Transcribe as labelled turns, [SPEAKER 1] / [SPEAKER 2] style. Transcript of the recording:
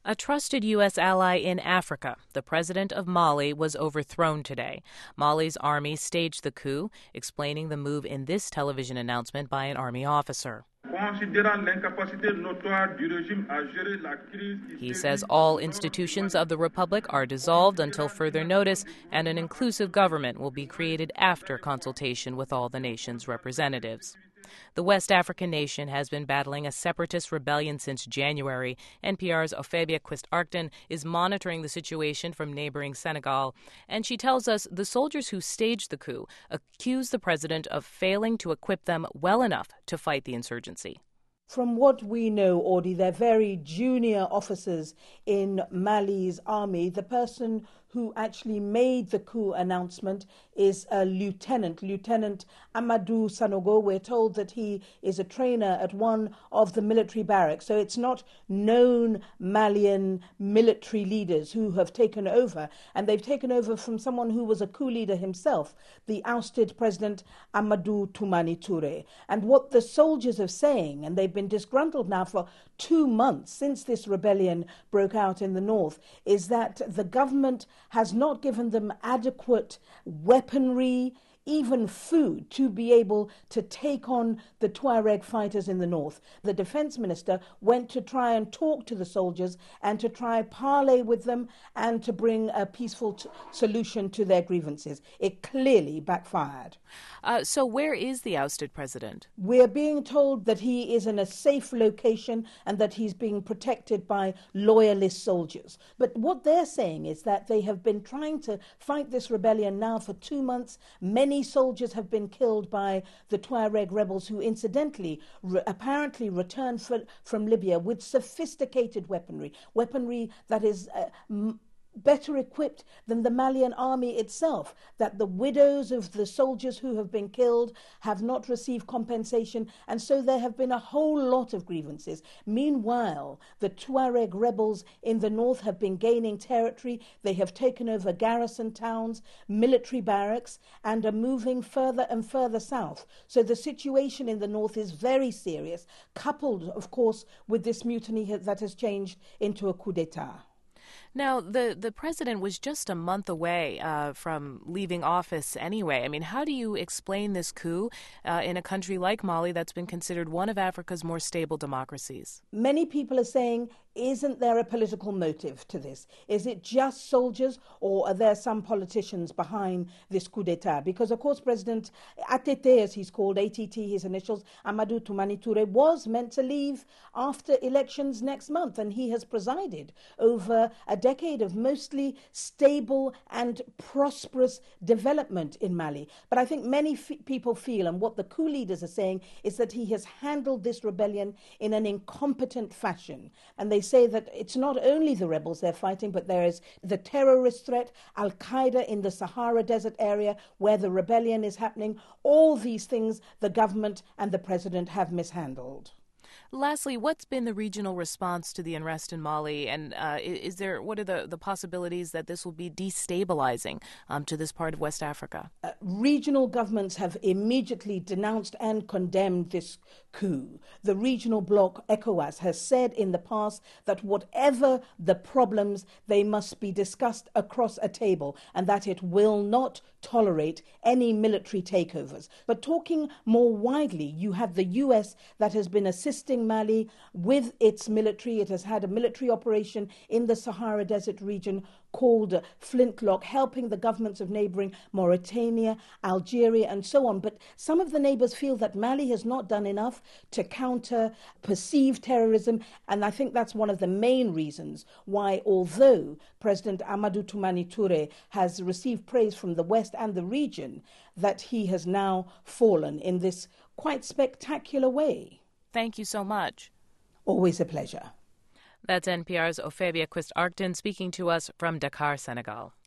[SPEAKER 1] A trusted U.S. ally in Africa, the president of Mali, was overthrown today. Mali's army staged the coup, explaining the move in this television announcement by an army officer. He says all institutions of the republic are dissolved until further notice, and an inclusive government will be created after consultation with all the nation's representatives. The West African nation has been battling a separatist rebellion since January. NPR's Ophebia Quist-Arcton is monitoring the situation from neighboring Senegal, and she tells us the soldiers who staged the coup accuse the president of failing to equip them well enough to fight the insurgency.
[SPEAKER 2] From what we know, Audie, they're very junior officers in Mali's army. The person who actually made the coup announcement is a Lieutenant Amadou Sanogo. We're told that he is a trainer at one of the military barracks. So it's not known Malian military leaders who have taken over. And they've taken over from someone who was a coup leader himself, the ousted President Amadou Toumani Touré. And what the soldiers are saying, and they've been disgruntled now for 2 months since this rebellion broke out in the north, is that the government has not given them adequate weaponry, even food, to be able to take on the Tuareg fighters in the north. The defense minister went to try and talk to the soldiers and to try parley with them and to bring a peaceful solution to their grievances. It clearly backfired.
[SPEAKER 1] So where is the ousted president?
[SPEAKER 2] We're being told that he is in a safe location and that he's being protected by loyalist soldiers. But what they're saying is that they have been trying to fight this rebellion now for 2 months. Many soldiers have been killed by the Tuareg rebels, who incidentally apparently returned from Libya with sophisticated weaponry that is better equipped than the Malian army itself, that the widows of the soldiers who have been killed have not received compensation, and so there have been a whole lot of grievances. Meanwhile, the Tuareg rebels in the north have been gaining territory. They have taken over garrison towns, military barracks, and are moving further and further south. So the situation in the north is very serious, coupled, of course, with this mutiny that has changed into a coup d'etat.
[SPEAKER 1] Now, the president was just a month away from leaving office anyway. I mean, how do you explain this coup in a country like Mali that's been considered one of Africa's more stable democracies?
[SPEAKER 2] Many people are saying, isn't there a political motive to this? Is it just soldiers, or are there some politicians behind this coup d'etat? Because, of course, President ATT, as he's called, ATT, his initials, Amadou Toumani Touré, was meant to leave after elections next month, and he has presided over a decade of mostly stable and prosperous development in Mali. But I think many people feel, and what the coup leaders are saying, is that he has handled this rebellion in an incompetent fashion. And they say that it's not only the rebels they're fighting, but there is the terrorist threat, Al-Qaeda in the Sahara Desert area where the rebellion is happening. All these things the government and the president have mishandled.
[SPEAKER 1] Lastly, what's been the regional response to the unrest in Mali, and what are the possibilities that this will be destabilizing to this part of West Africa?
[SPEAKER 2] Regional governments have immediately denounced and condemned this coup. The regional bloc, ECOWAS, has said in the past that whatever the problems, they must be discussed across a table, and that it will not tolerate any military takeovers. But talking more widely, you have the US that has been assisting Mali with its military. It has had a military operation in the Sahara Desert region called Flintlock, helping the governments of neighboring Mauritania, Algeria, and so on. But some of the neighbors feel that Mali has not done enough to counter perceived terrorism, and I think that's one of the main reasons why, although President Amadou Toumani Touré has received praise from the West and the region, that he has now fallen in this quite spectacular way.
[SPEAKER 1] Thank you so much.
[SPEAKER 2] Always a pleasure.
[SPEAKER 1] That's NPR's Ophebia Quist-Arcton speaking to us from Dakar, Senegal.